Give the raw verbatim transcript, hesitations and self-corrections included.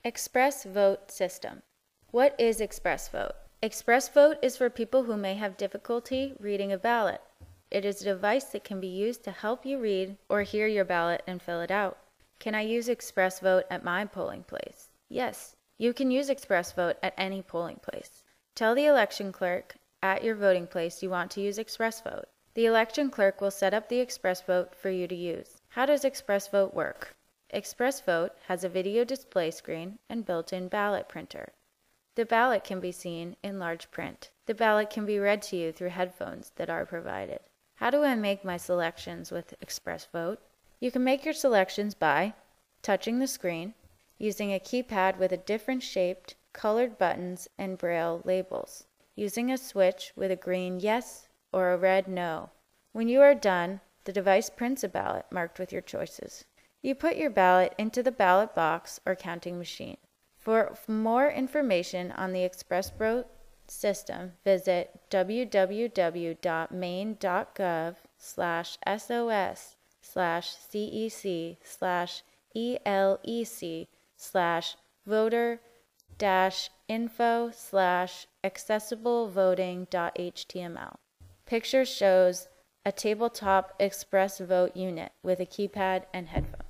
Express Vote System. What is Express Vote? Express Vote is for people who may have difficulty reading a ballot. It is a device that can be used to help you read or hear your ballot and fill it out. Can I use Express Vote at my polling place? Yes, you can use Express Vote at any polling place. Tell the election clerk at your voting place you want to use Express Vote. The election clerk will set up the Express Vote for you to use. How does Express Vote work? Express Vote has a video display screen and built-in ballot printer. The ballot can be seen in large print. The ballot can be read to you through headphones that are provided. How do I make my selections with Express Vote? You can make your selections by touching the screen, using a keypad with a different shaped, colored buttons and braille labels, using a switch with a green yes or a red no. When you are done, the device prints a ballot marked with your choices. You put your ballot into the ballot box or counting machine. For more information on the Express Vote system, visit w w w dot maine dot gov slash s o s slash c e c slash e l e c slash voter dash info slash accessible voting dot h t m l. Picture shows a tabletop Express Vote unit with a keypad and headphones.